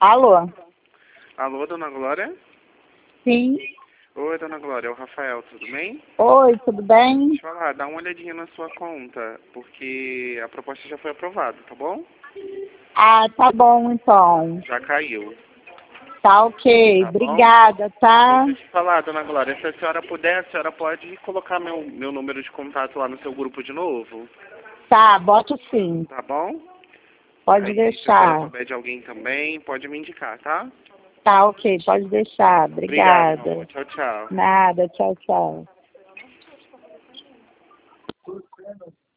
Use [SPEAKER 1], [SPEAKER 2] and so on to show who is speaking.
[SPEAKER 1] Alô?
[SPEAKER 2] Alô, dona Glória?
[SPEAKER 1] Sim.
[SPEAKER 2] Oi, dona Glória, é o Rafael, tudo bem?
[SPEAKER 1] Oi, tudo bem?
[SPEAKER 2] Deixa eu falar, dá uma olhadinha na sua conta, porque a proposta já foi aprovada, tá bom?
[SPEAKER 1] Ah, tá bom então.
[SPEAKER 2] Já caiu,
[SPEAKER 1] Tá ok.
[SPEAKER 2] tá bom?
[SPEAKER 1] Obrigada, tá?
[SPEAKER 2] Deixa eu te falar, dona Glória, se a senhora puder, a senhora pode colocar meu número de contato lá no seu grupo de novo,
[SPEAKER 1] Tá, boto sim.
[SPEAKER 2] tá bom?
[SPEAKER 1] Pode
[SPEAKER 2] Aí, se a senhora
[SPEAKER 1] deixar.
[SPEAKER 2] souber de alguém também, pode me indicar, tá?
[SPEAKER 1] Tá ok, pode deixar.
[SPEAKER 2] Obrigado, meu amor.
[SPEAKER 1] Obrigada.
[SPEAKER 2] Tchau, tchau.
[SPEAKER 1] Nada, tchau, tchau.